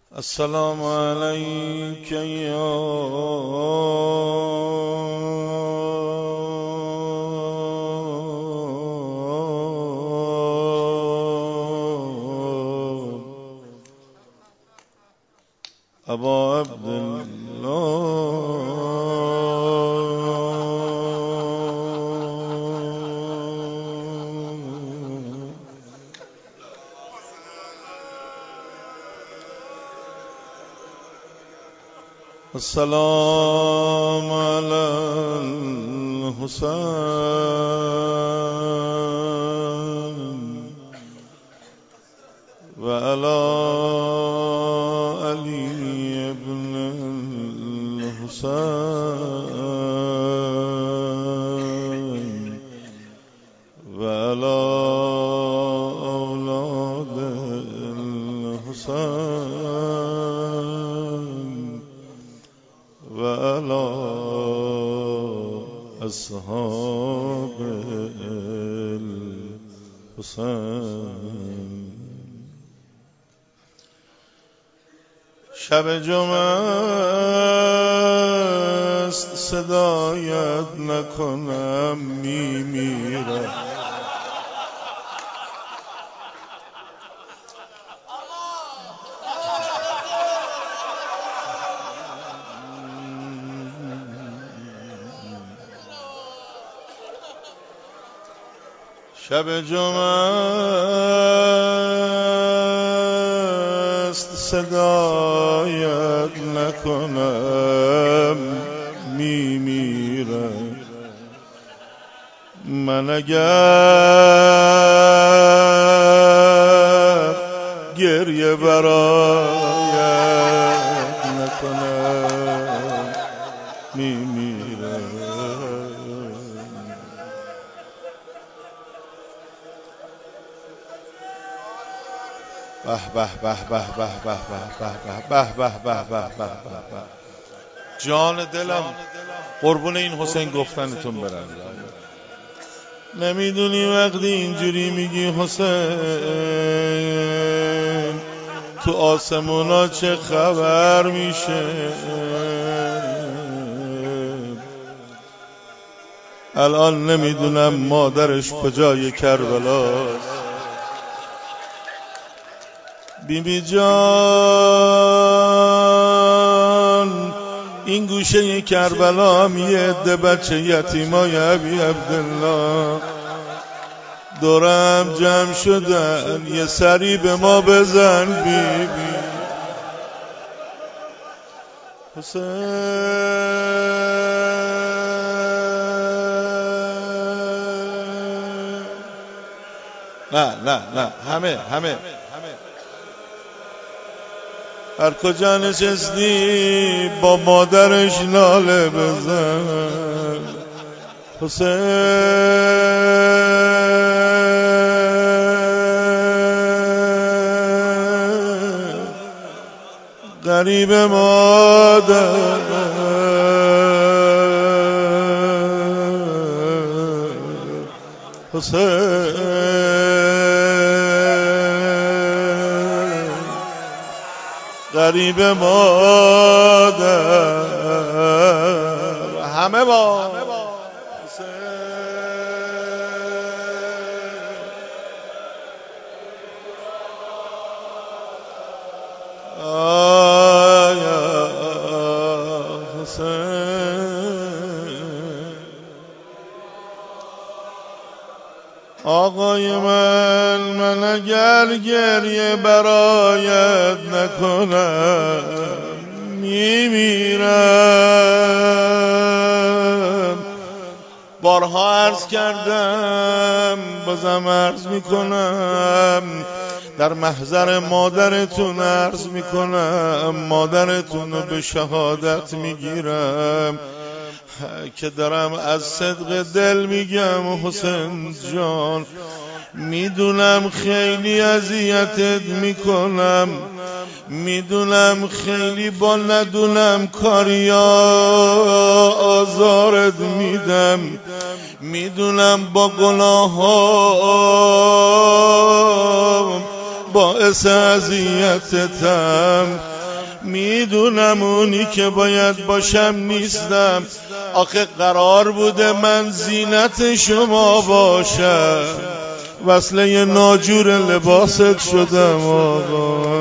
السلام عليك يا أبا عبد الله. السلام على الحسين وعلى علي بن الحسين وعلى أولاد الحسين وعلى أصحاب الحسين. شب جمعه است صدایت نکنم میمیرم. شب جمعه است صدایت نکنم میمیرم. من اگر گریه برایت نکنم میمیرم. به به به به به به به به به به. جان دلم قربون این حسین گفتنتون برم. نمیدونی وقتی اینجوری میگی حسین تو آسمونا چه خبر میشه. الان نمیدونم مادرش کجای کربلاست. بیبی جان این گوشه کربلا هم یه عده بچه یتیمای ابی عبدالله دورم جمع شدن، یه سری به ما بزن بیبی. حسین نه همه هر کجا نشستی با مادرش ناله بزن. حسین غریب مادر حسین غریب مادر همه با آقای من اگر گریه برایت نکنم میمیرم. بارها عرض کردم بازم عرض میکنم، در محضر مادرتون عرض میکنم، مادرتون رو به شهادت میگیرم که دارم از صدق دل میگم. حسین جان میدونم خیلی اذیتت میکنم، میدونم خیلی با ندونم کاریا آزارت میدم، میدونم با گناهام باعث اذیتتم، میدونم اونی که باید باشم نیستم. آخه قرار بوده من زینت شما باشم، وصله ناجور لباست شدم آقا.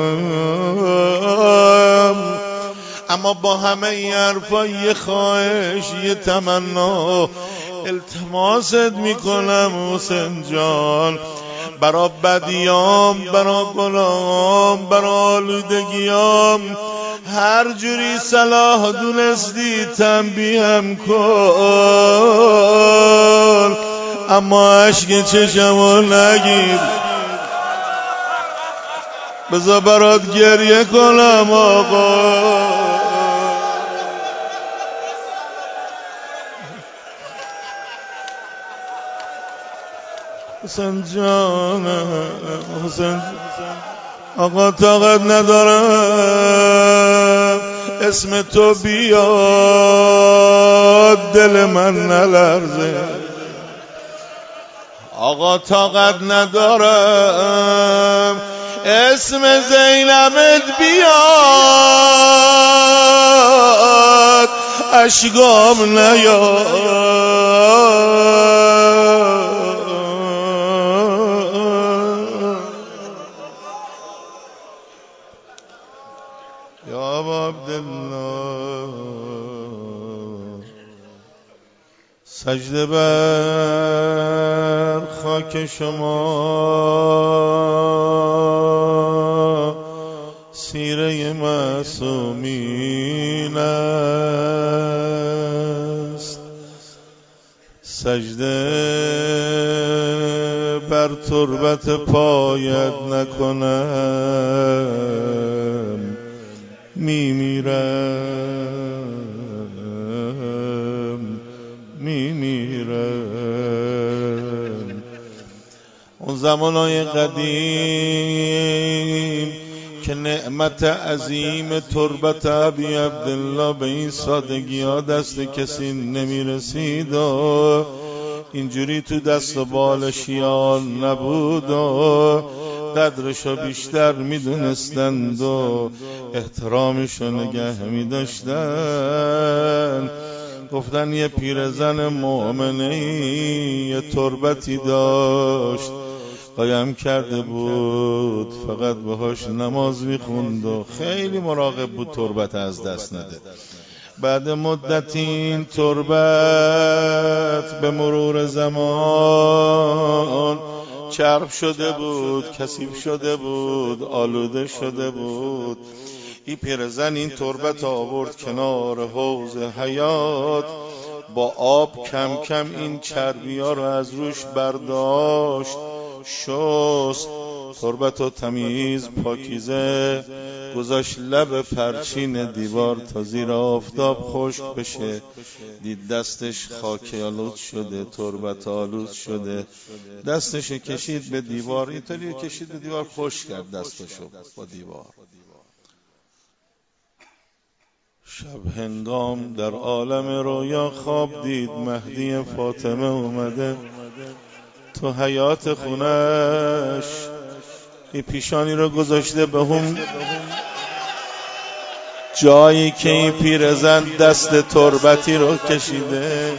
اما با همه این حرفا یه خواهش، یه تمنا، التماست میکنم حسین جان، برا بدیام، برا گناهام، برا آلودگیام، هر جوری صلاح دونستی تنبیهم کن، اما عشق چشمو نگیر، بذار برات گریه کنم آقا. حسین جان، حسین آقا طاقت ندارم اسم تو بیاد دل من نلرزه. آقا طاقت ندارم اسم زینبت بیاد اشکام نیاد. یا عبدالله سجده بر خاک شما، سیره معصومین است. سجده بر تربت پایت نکنم میمیرم. اون زمانای قدیم که نعمت عظیم تربت ابی عبدالله به این سادگی ها دست کسی نمیرسید و اینجوری تو دست و بال شیعان نبود و قدرشو بیشتر میدونستند و احترامشو نگه میداشتن. گفتن یه پیرزن مؤمنه یه تربتی داشت قایم کرده بود، فقط بهاش نماز میخوند و خیلی مراقب بود تربت از دست نده. بعد مدت این تربت به مرور زمان چرب شده بود، کثیف شده بود، آلوده شده بود. این پیرزن این تربت آورد کنار حوض حیات، با آب کم کم این چربی ها رو از روش برداشت، شست، تربت و تمیز پاکیزه گذاشت لب پرچین دیوار تا زیر آفتاب خشک بشه. دید دستش خاک آلود شده، تربت آلود شده، دستش کشید به دیوار، اینطوری کشید به دیوار، خشک کرد دستشو با دیوار. شب هنگام در عالم رویا خواب دید مهدی فاطمه اومده تو حیات خونش، این پیشانی رو گذاشته به هم جایی که این پیرزن دست تربتی رو کشیده.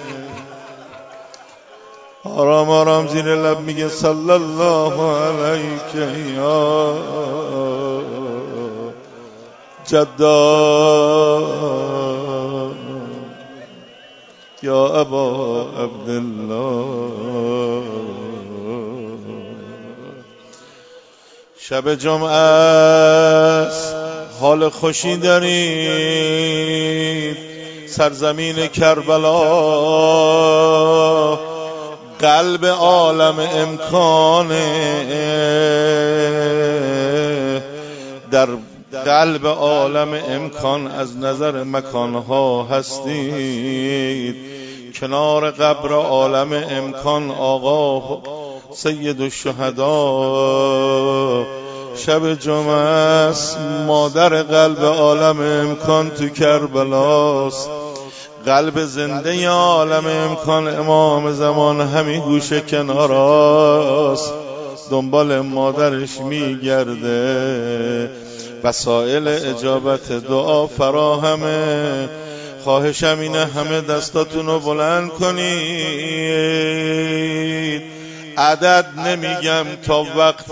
آرام آرام زیر لب میگه صلی الله علیک یا جدا یا ابا عبدالله. شب جمعه است، حال خوشی دارید، سرزمین کربلا، قلب عالم امکانه، در قلب عالم امکان از نظر مکانها هستید. کنار قبر عالم امکان آقا سید الشهدا شب جمعه است، مادر قلب عالم امکان تو کربلاست. قلب زنده عالم امکان امام زمان همین گوشه کناراست، دنبال مادرش میگرده. وسایل اجابت دعا فراهمه. خواهشم اینه همه دستاتون رو بلند کنید. عدد نمیگم تا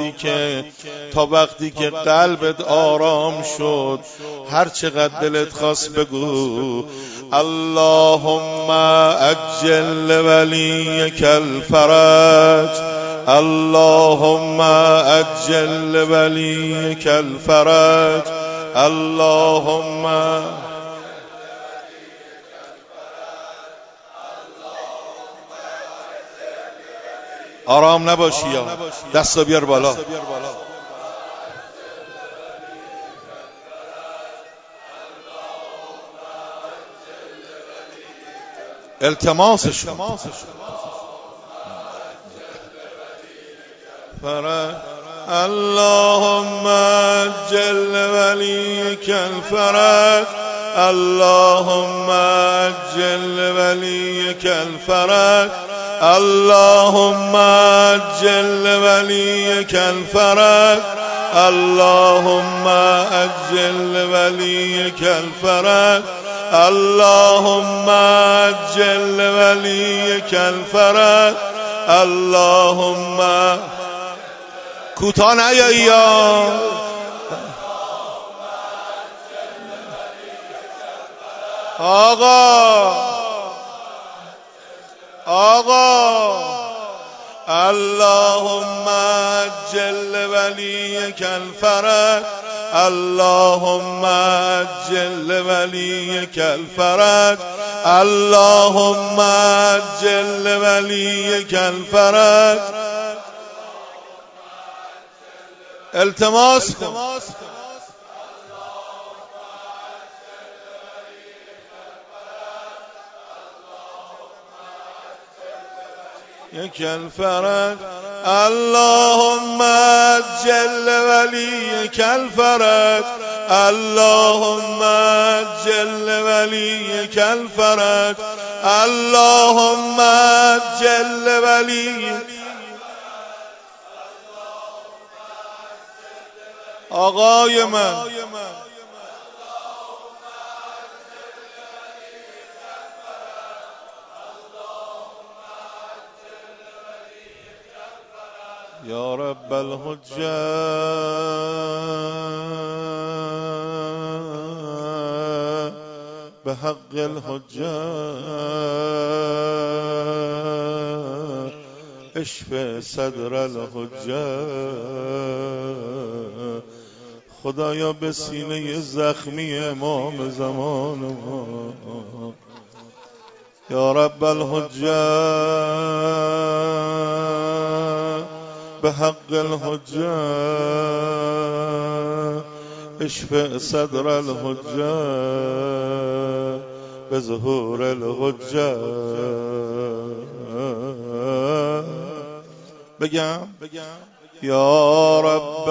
وقتی که قلبت آرام شد هر چقدر دلت خواست بگو اللهم عجل ولیک الفرج، اللهم عجل ولیک الفرج، اللهم. آرام نباشی یا دستو بیار بالا. التماسش فرج، اللهم عجل ولیک الفرج، اللهم عجل ولیک الفرج، اللهم عجل ولیک الفرج، اللهم عجل ولیک الفرج، اللهم عجل ولیک الفرج، اللهم. کوتاه نیایی یا آقا اللهم عجل ولیک الفرج، اللهم عجل ولیک الفرج، اللهم عجل ولیک الفرج. التماس کن. یک الفرج، اللهم عجل ولیک الفرج، اللهم عجل ولیک الفرج، اللهم عجل ولیک. آقای من یا رب الحجة بحق الحجة اشف صدر الحجة. خدایا به سینه زخمی امام زمان ما یا رب الحجة بحق الحجة اشف صدر الحجة بظهور الحجة. بگم یا رب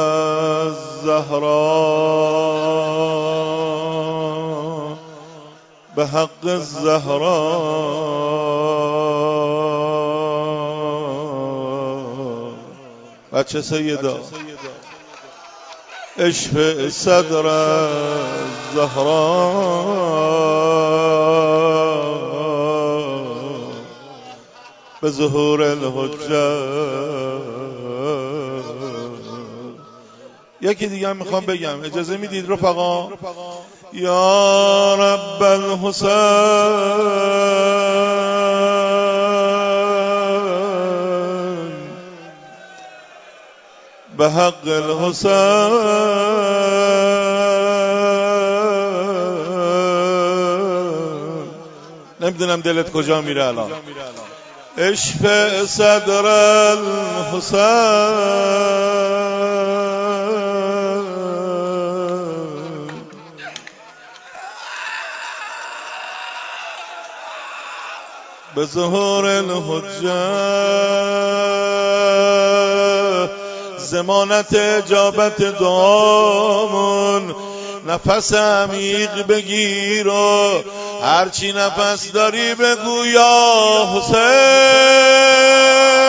الزهراء بحق الزهراء. بچه سیدا اشف صدر الزهراء بظهور الحجة. یکی دیگه هم میخوام بگم، اجازه میدید رفقا؟ یا رب الحسین بحق الحسین نمیدونم دلت کجا میره الان. اشف صدر الحسین بظهور الحجة. ضمانت اجابت دعامون نفس عمیق بگیر و هرچی نفس داری بگو یا حسین.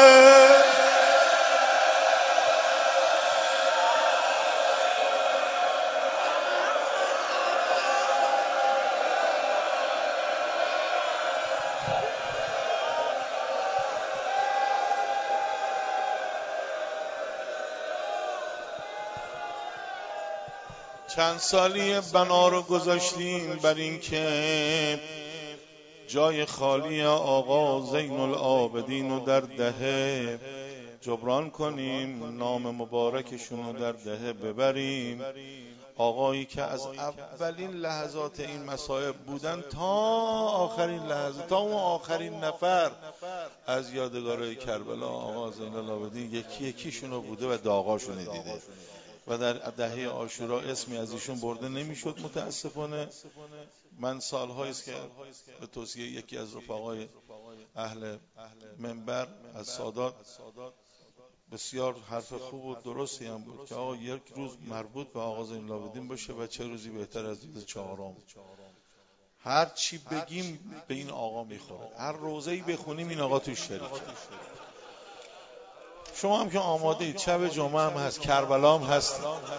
چند سالی بنا رو گذاشتیم بر این که جای خالی آقا زین العابدین رو در دهه جبران کنیم، نام مبارکشون رو در دهه ببریم. آقایی که از اولین لحظات این مصائب بودن تا آخرین لحظه، تا اون آخرین نفر از یادگارهای کربلا آقا زین العابدین یکی یکیشون رو بوده و داغاشون دیده و در دهه عاشورا اسمی از ایشون برده نمیشد. متاسفانه من سالهایی است که به توصیه یکی از رفقای اهل منبر از سادات، بسیار حرف خوب و درستی هم بود که آقا یک روز مربوط به آقا زین العابدین باشه و چه روزی بهتر از روز چهارم. هر چی بگیم به این آقا میخوره، هر روزه‌ای بخونیم این آقا توش شریکه. شما هم که آماده اید، شب جمعه هم هست، کربلا هم هست.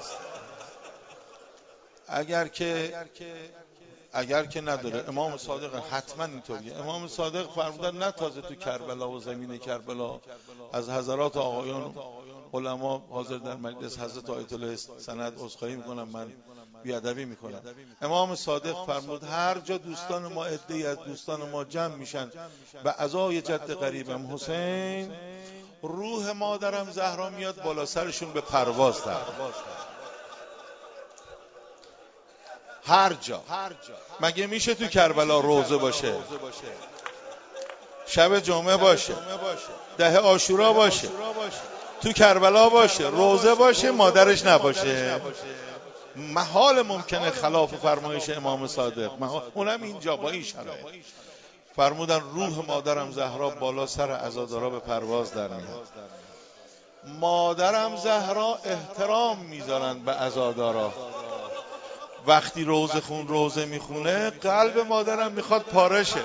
اگر که نداره امام صادق حتما اینطوریه. امام صادق فرمودن نه تازه تو کربلا و زمین کربلا از حضرات آقایان علما حاضر در مجلس حضرت آیت الله سند عذرخواهی میکنم، من بیادبی میکنم. امام صادق فرمود هر جا دوستان ما، عده‌ای از دوستان ما جمع میشن به عزای جد قریبم حسین، روح مادرم زهرا میاد بالا سرشون به پرواز در. هر جا مگه میشه تو کربلا روزه باشه، شب جمعه باشه، ده عاشورا باشه، تو کربلا باشه، روزه باشه، مادرش نباشه؟ محال ممکنه خلاف فرمایش امام صادق، اونم اینجا با این شرایط. فرمودن روح مادرم زهرا بالا سر عزادارا به پرواز در میاد. مادرم زهرا احترام میذارن به عزادارا. وقتی روزه میخونه قلب مادرم میخواد پارشه،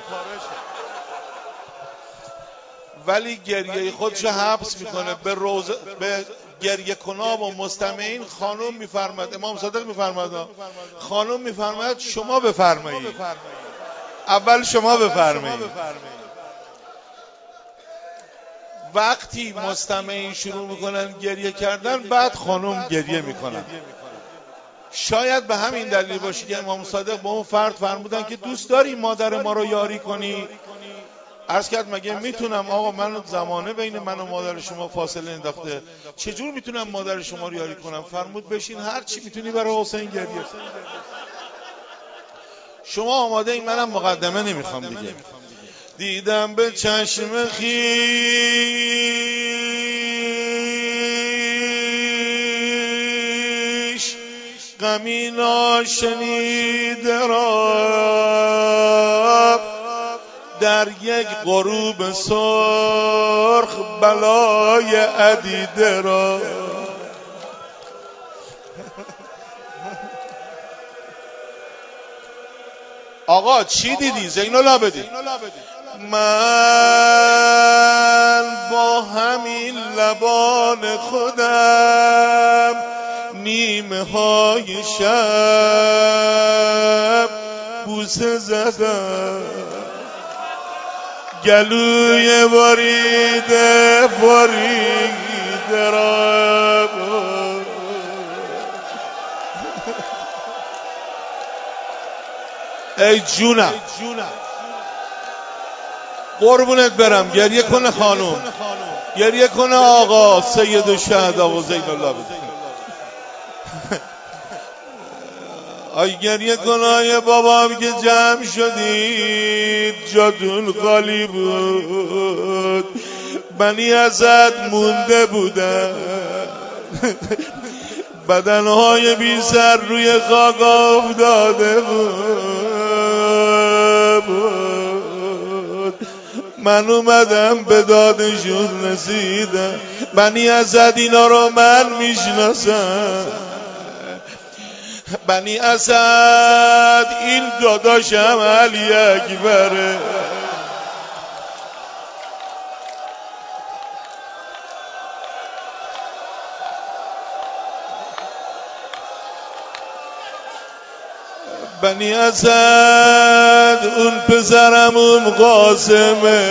ولی گریه خودشو حبس میکنه. به گریه کناب و مستمعین خانم میفرماد، امام صادق میفرماد، خانم میفرماد شما بفرمایید، اول شما بفرمایید. وقتی مستمعین شروع میکنن گریه کردن بعد خانم گریه میکنن. شاید به همین دلیل باشه که امام صادق به اون فرد فرمودن که دوست داری مادر ما رو یاری کنی؟ عرض کرد مگه میتونم آقا، من زمانه بین من و مادر شما فاصله انداخته، چجور میتونم مادر شما رو یاری کنم؟ فرمود بشین هر چی میتونی برای حسین گریه. شما آماده این؟ منم مقدمه نمیخوام دیگه. دیدم به چشم خیش غمی ناشنیده را، در یک غروب سرخ بلای عدیده را. آقا چی دیدی زین العابدین؟ من با همین لبان خودم نیمه های شب بوسه زدم، گلوی بریده را. ای جونم قربونت برم، گریه کنه خانم، گریه کنه آقا سید الشهدا و زین العابدین. آی گریه کنه آی بابام که جمع شدید، جاتون خالی بود، بنی اسد مونده بودن، بدنهای بی سر روی خاک افتاده بود. من اومدم به دادشون رسیدم. بنی اسد اینا رو من میشناسم. بنی اسد این داداشم علی اکبره. بنی اسد اون پسرم قاسمه.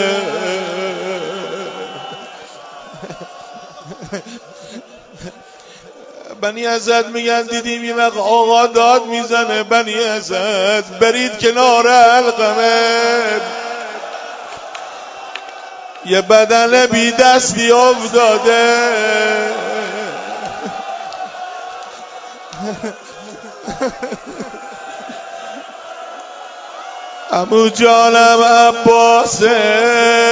بنی اسد میگن دیدیم یه وقت آقا داد میزنه بنی اسد برید کنار القمه، یه بدن بی دستی افتاده، عمو جانم عباسه،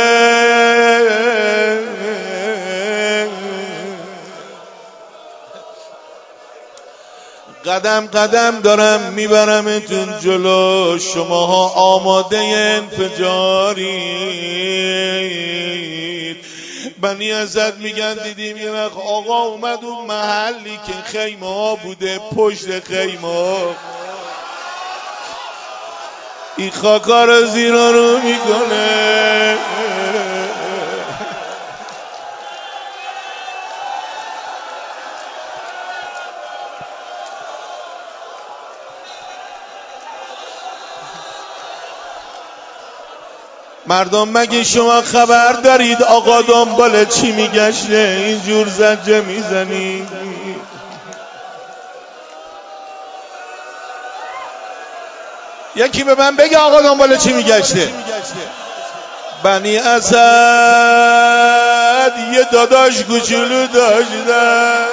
قدم قدم دارم میبرمتون جلو، شماها آماده انفجارید. بنی اسد میگن دیدیم یه وقت آقا اومد اون محلی که خیمه ها بوده، پشت خیمه ها این خاکا رو زیرا رو میکنه، مردم مگه شما خبر دارید آقا دنبال چی میگشته اینجور زجه میزنی؟ یکی به من بگه آقا دنبال چی میگشته؟ بنی اسد یه داداش کوچولو داشتن،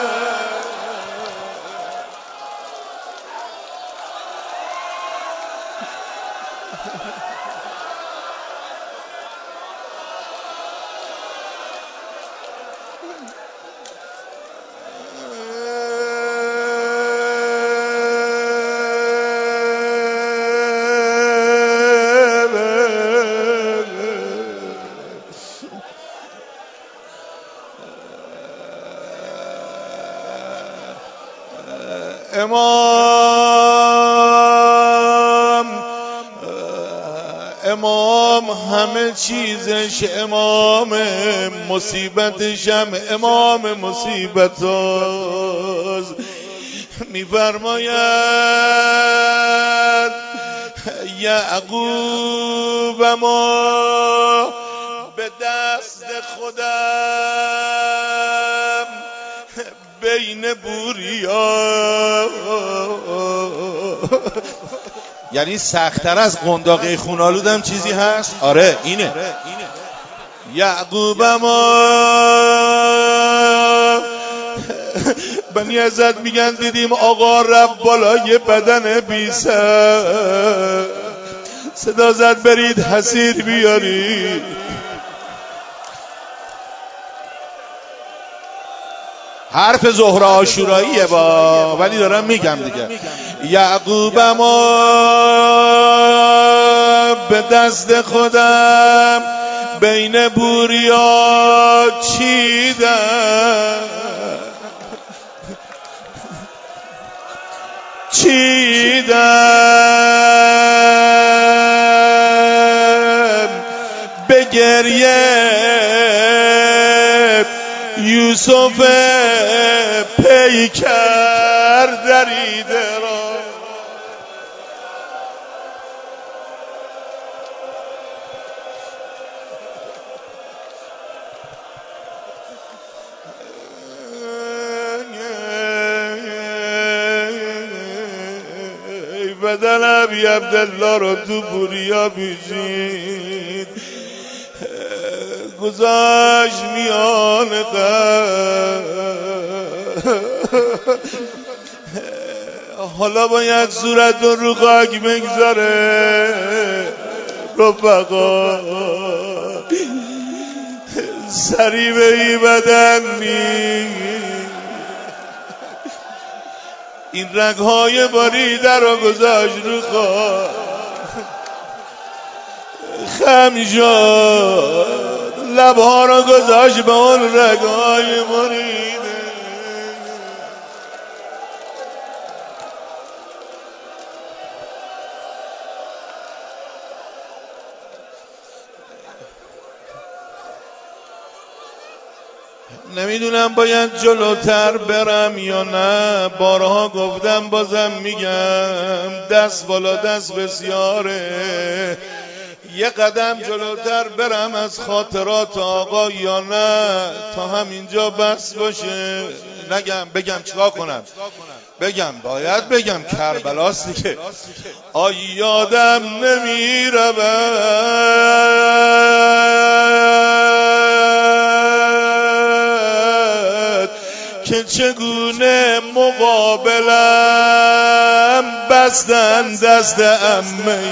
امام همه چیزش امام، مصیبتش هم امام مصیبت هاست. میفرماید یعقوب ما به دست خودم بین بوریا، یعنی سخت‌تر از قنداقه خونالودم چیزی هست؟ آره اینه. یعقوب ما بنی اسد میگن دیدیم آقا رب بالای بدن بیسر صدا زد برید حسیر بیارید. حرف زهره عاشوراییه با، ولی دارم میگم دیگه. یعقوب ما به دست خودم بین بوریا چیدم به گریه یوسف پیکر دریده را، بدن ابی عبدالله رو تو بوریا بیشید، گذاشت میان حالا باید صورت رو خاک بگذاره. رفقا سری به این بدن این رگهای باریده رو گذاشت رو خاک، خم شد لبها رو گذاشت به اون رگهای باریده. نمیدونم باید جلوتر برم یا نه، بارها گفتم بازم میگم دست بالا دست بسیاره، یه قدم جلوتر برم از خاطرات آقا یا نه تا همینجا بس باشه. نگم بگم چیکار کنم؟ بگم باید بگم کربلاست دیگه. آی یادم نمیرود که چگونه مقابلم بستن دست عمه.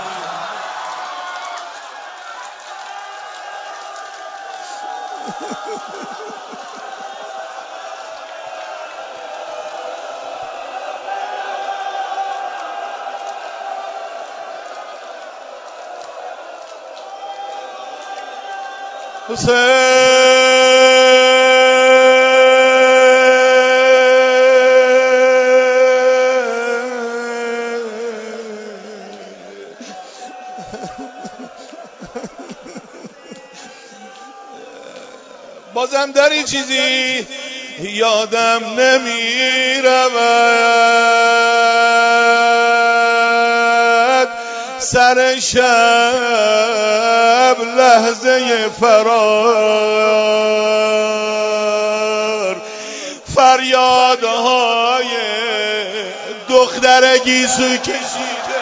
بازم داری چیزی یادم نمیرود سر شب لحظه فرار فریادهای دختر گیسو کشیده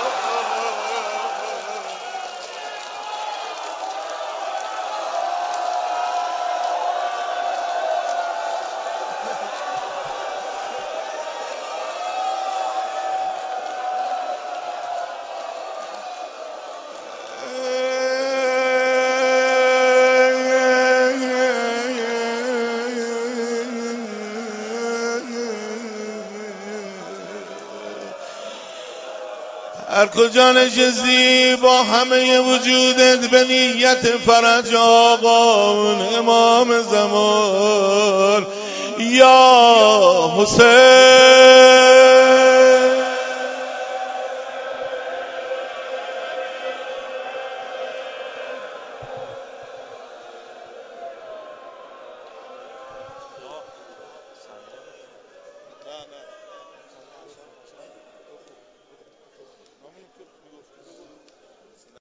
هر کجا نشستی با همه وجودت به نیت فرج آقا امام زمان یا حسین.